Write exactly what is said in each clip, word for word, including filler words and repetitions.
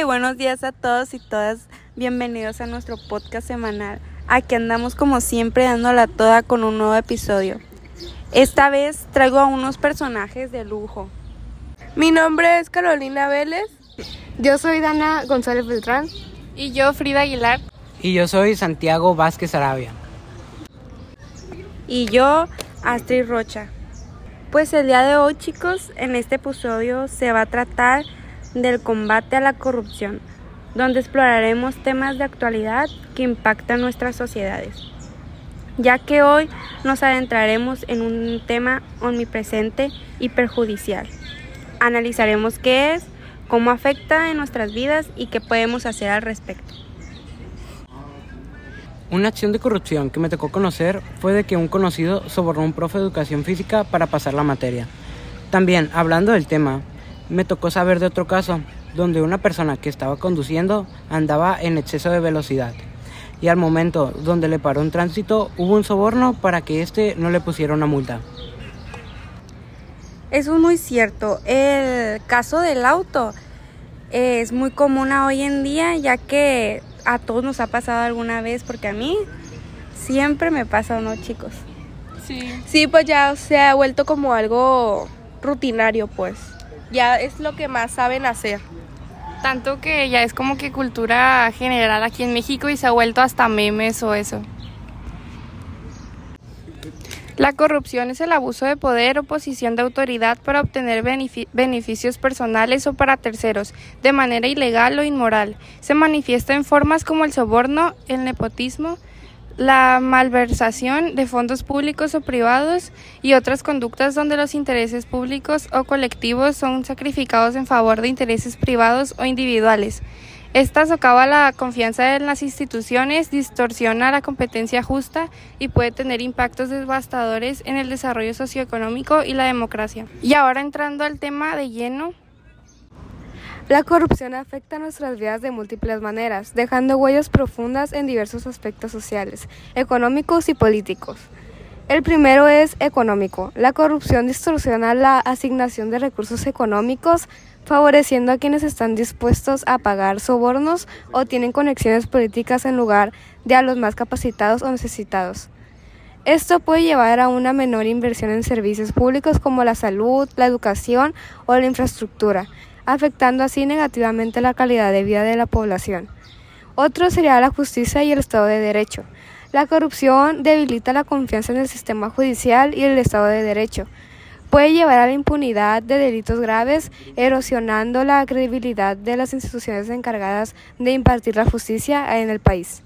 y buenos días a todos y todas. Bienvenidos a nuestro podcast semanal. Aquí andamos como siempre dándola toda con un nuevo episodio. Esta vez traigo a unos personajes de lujo. Mi nombre es Carolina Vélez. Yo soy Dana González Beltrán. Y yo Frida Aguilar. Y yo soy Santiago Vázquez Arabia. Y yo Astrid Rocha. Pues el día de hoy, chicos, en este episodio se va a tratar del combate a la corrupción, donde exploraremos temas de actualidad que impactan nuestras sociedades, ya que hoy nos adentraremos en un tema omnipresente y perjudicial. Analizaremos qué es, cómo afecta en nuestras vidas y qué podemos hacer al respecto. Una acción de corrupción que me tocó conocer fue de que un conocido sobornó a un profe de educación física para pasar la materia. También, hablando del tema, me tocó saber de otro caso, donde una persona que estaba conduciendo andaba en exceso de velocidad. Y al momento donde le paró un tránsito, hubo un soborno para que éste no le pusiera una multa. Eso es muy cierto. El caso del auto es muy común hoy en día, ya que a todos nos ha pasado alguna vez, porque a mí siempre me pasa, ¿no, chicos? Sí. Sí, pues ya se ha vuelto como algo rutinario, pues. Ya es lo que más saben hacer. Tanto que ya es como que cultura general aquí en México y se ha vuelto hasta memes o eso. La corrupción es el abuso de poder o posición de autoridad para obtener benefic- beneficios personales o para terceros, de manera ilegal o inmoral. Se manifiesta en formas como el soborno, el nepotismo, la malversación de fondos públicos o privados y otras conductas donde los intereses públicos o colectivos son sacrificados en favor de intereses privados o individuales. Esta socava la confianza en las instituciones, distorsiona la competencia justa y puede tener impactos devastadores en el desarrollo socioeconómico y la democracia. Y ahora entrando al tema de lleno. La corrupción afecta nuestras vidas de múltiples maneras, dejando huellas profundas en diversos aspectos sociales, económicos y políticos. El primero es económico. La corrupción distorsiona la asignación de recursos económicos, favoreciendo a quienes están dispuestos a pagar sobornos o tienen conexiones políticas en lugar de a los más capacitados o necesitados. Esto puede llevar a una menor inversión en servicios públicos como la salud, la educación o la infraestructura, afectando así negativamente la calidad de vida de la población. Otro sería la justicia y el Estado de Derecho. La corrupción debilita la confianza en el sistema judicial y el Estado de Derecho. Puede llevar a la impunidad de delitos graves, erosionando la credibilidad de las instituciones encargadas de impartir la justicia en el país.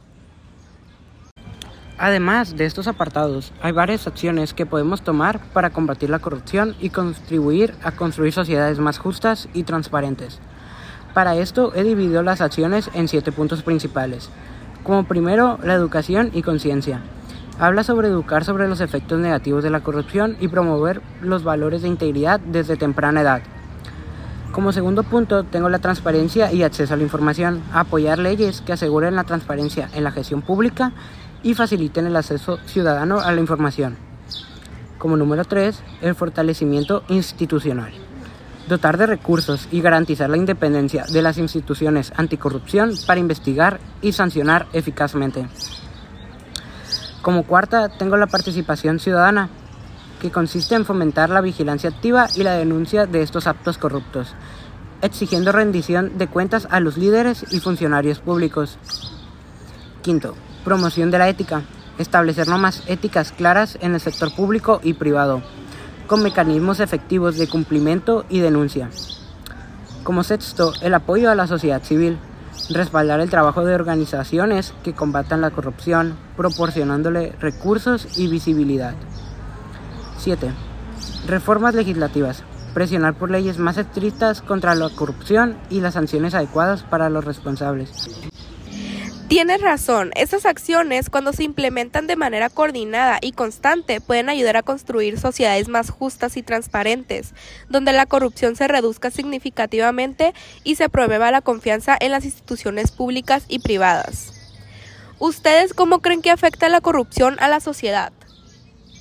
Además de estos apartados, hay varias acciones que podemos tomar para combatir la corrupción y contribuir a construir sociedades más justas y transparentes. Para esto he dividido las acciones en siete puntos principales. Como primero, la educación y conciencia. Habla sobre educar sobre los efectos negativos de la corrupción y promover los valores de integridad desde temprana edad. Como segundo punto, tengo la transparencia y acceso a la información. Apoyar leyes que aseguren la transparencia en la gestión pública y faciliten el acceso ciudadano a la información. Como número tres, el fortalecimiento institucional. Dotar de recursos y garantizar la independencia de las instituciones anticorrupción para investigar y sancionar eficazmente. Como cuarta, tengo la participación ciudadana, que consiste en fomentar la vigilancia activa y la denuncia de estos actos corruptos, exigiendo rendición de cuentas a los líderes y funcionarios públicos. Quinto, promoción de la ética. Establecer normas éticas claras en el sector público y privado, con mecanismos efectivos de cumplimiento y denuncia. Como sexto, el apoyo a la sociedad civil. Respaldar el trabajo de organizaciones que combatan la corrupción, proporcionándole recursos y visibilidad. siete. Reformas legislativas. Presionar por leyes más estrictas contra la corrupción y las sanciones adecuadas para los responsables. Tienes razón, estas acciones, cuando se implementan de manera coordinada y constante, pueden ayudar a construir sociedades más justas y transparentes, donde la corrupción se reduzca significativamente y se promueva la confianza en las instituciones públicas y privadas. ¿Ustedes cómo creen que afecta la corrupción a la sociedad?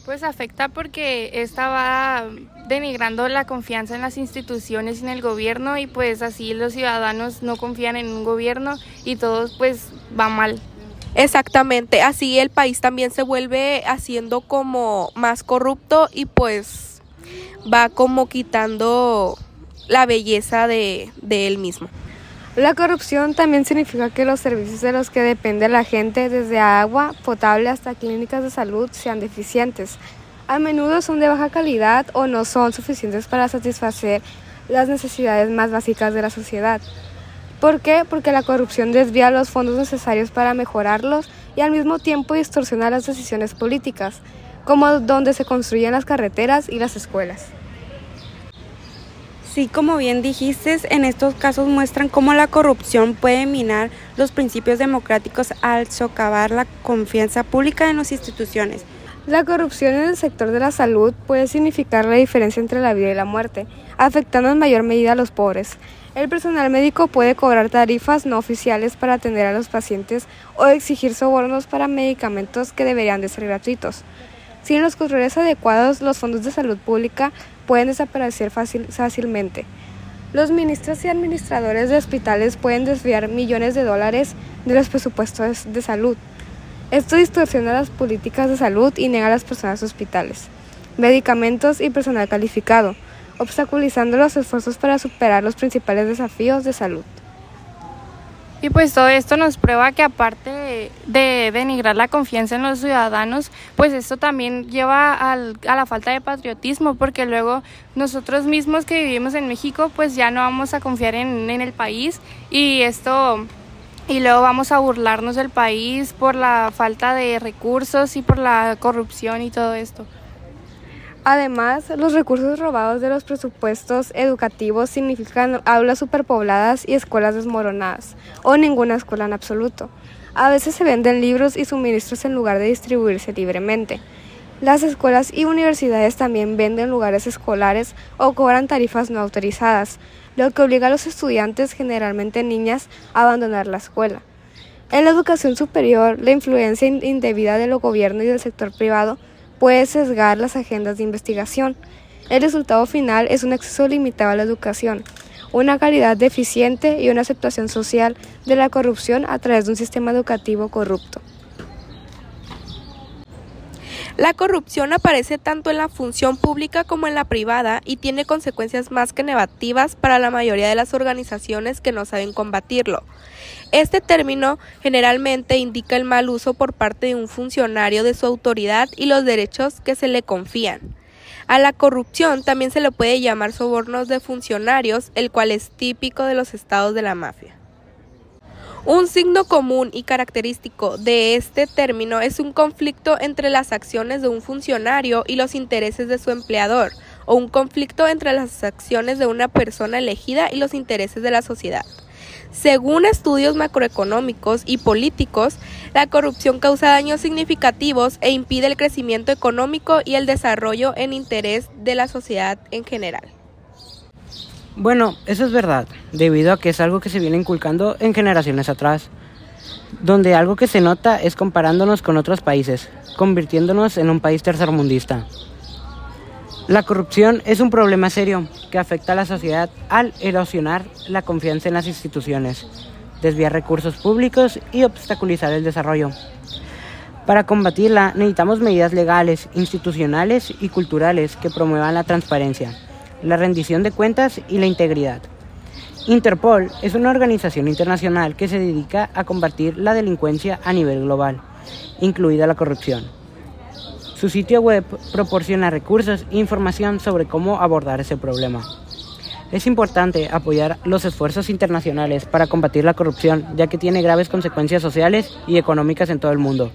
Pues afecta porque esta va denigrando la confianza en las instituciones y en el gobierno, y pues así los ciudadanos no confían en un gobierno y todo pues va mal. Exactamente, así el país también se vuelve haciendo como más corrupto y pues va como quitando la belleza de, de él mismo. La corrupción también significa que los servicios de los que depende la gente, desde agua potable hasta clínicas de salud, sean deficientes. A menudo son de baja calidad o no son suficientes para satisfacer las necesidades más básicas de la sociedad. ¿Por qué? Porque la corrupción desvía los fondos necesarios para mejorarlos y al mismo tiempo distorsiona las decisiones políticas, como donde se construyen las carreteras y las escuelas. Sí, como bien dijiste, en estos casos muestran cómo la corrupción puede minar los principios democráticos al socavar la confianza pública en las instituciones. La corrupción en el sector de la salud puede significar la diferencia entre la vida y la muerte, afectando en mayor medida a los pobres. El personal médico puede cobrar tarifas no oficiales para atender a los pacientes o exigir sobornos para medicamentos que deberían de ser gratuitos. Sin los controles adecuados, los fondos de salud pública pueden desaparecer fácil, fácilmente. Los ministros y administradores de hospitales pueden desviar millones de dólares de los presupuestos de salud. Esto distorsiona las políticas de salud y niega a las personas hospitales, medicamentos y personal calificado, obstaculizando los esfuerzos para superar los principales desafíos de salud. Y pues todo esto nos prueba que aparte de denigrar la confianza en los ciudadanos, pues esto también lleva al, a la falta de patriotismo, porque luego nosotros mismos que vivimos en México pues ya no vamos a confiar en, en el país y esto y luego vamos a burlarnos del país por la falta de recursos y por la corrupción y todo esto. Además, los recursos robados de los presupuestos educativos significan aulas superpobladas y escuelas desmoronadas, o ninguna escuela en absoluto. A veces se venden libros y suministros en lugar de distribuirse libremente. Las escuelas y universidades también venden lugares escolares o cobran tarifas no autorizadas, lo que obliga a los estudiantes, generalmente niñas, a abandonar la escuela. En la educación superior, la influencia indebida del gobierno y del sector privado puede sesgar las agendas de investigación. El resultado final es un acceso limitado a la educación, una calidad deficiente y una aceptación social de la corrupción a través de un sistema educativo corrupto. La corrupción aparece tanto en la función pública como en la privada y tiene consecuencias más que negativas para la mayoría de las organizaciones que no saben combatirlo. Este término generalmente indica el mal uso por parte de un funcionario de su autoridad y los derechos que se le confían. A la corrupción también se le puede llamar sobornos de funcionarios, el cual es típico de los estados de la mafia. Un signo común y característico de este término es un conflicto entre las acciones de un funcionario y los intereses de su empleador, o un conflicto entre las acciones de una persona elegida y los intereses de la sociedad. Según estudios macroeconómicos y políticos, la corrupción causa daños significativos e impide el crecimiento económico y el desarrollo en interés de la sociedad en general. Bueno, eso es verdad, debido a que es algo que se viene inculcando en generaciones atrás, donde algo que se nota es comparándonos con otros países, convirtiéndonos en un país tercermundista. La corrupción es un problema serio que afecta a la sociedad al erosionar la confianza en las instituciones, desviar recursos públicos y obstaculizar el desarrollo. Para combatirla necesitamos medidas legales, institucionales y culturales que promuevan la transparencia, la rendición de cuentas y la integridad. Interpol es una organización internacional que se dedica a combatir la delincuencia a nivel global, incluida la corrupción. Su sitio web proporciona recursos e información sobre cómo abordar ese problema. Es importante apoyar los esfuerzos internacionales para combatir la corrupción, ya que tiene graves consecuencias sociales y económicas en todo el mundo.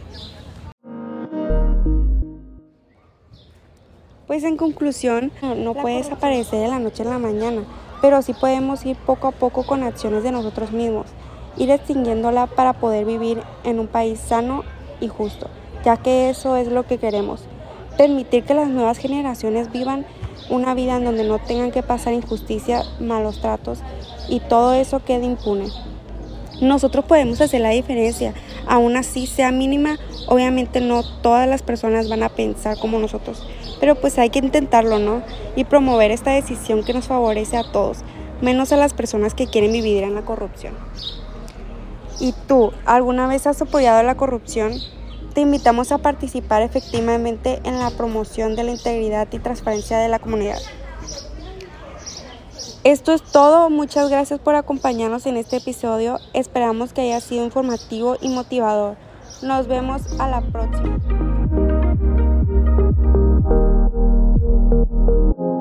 Pues en conclusión, no puede desaparecer de la noche a la mañana, pero sí podemos ir poco a poco con acciones de nosotros mismos, ir extinguiéndola para poder vivir en un país sano y justo, ya que eso es lo que queremos, permitir que las nuevas generaciones vivan una vida en donde no tengan que pasar injusticia, malos tratos y todo eso quede impune. Nosotros podemos hacer la diferencia aún así sea mínima, obviamente no todas las personas van a pensar como nosotros, pero pues hay que intentarlo, ¿no? Y promover esta decisión que nos favorece a todos, menos a las personas que quieren vivir en la corrupción. ¿Y tú, alguna vez has apoyado la corrupción? Te invitamos a participar efectivamente en la promoción de la integridad y transparencia de la comunidad. Esto es todo, muchas gracias por acompañarnos en este episodio, esperamos que haya sido informativo y motivador. Nos vemos a la próxima.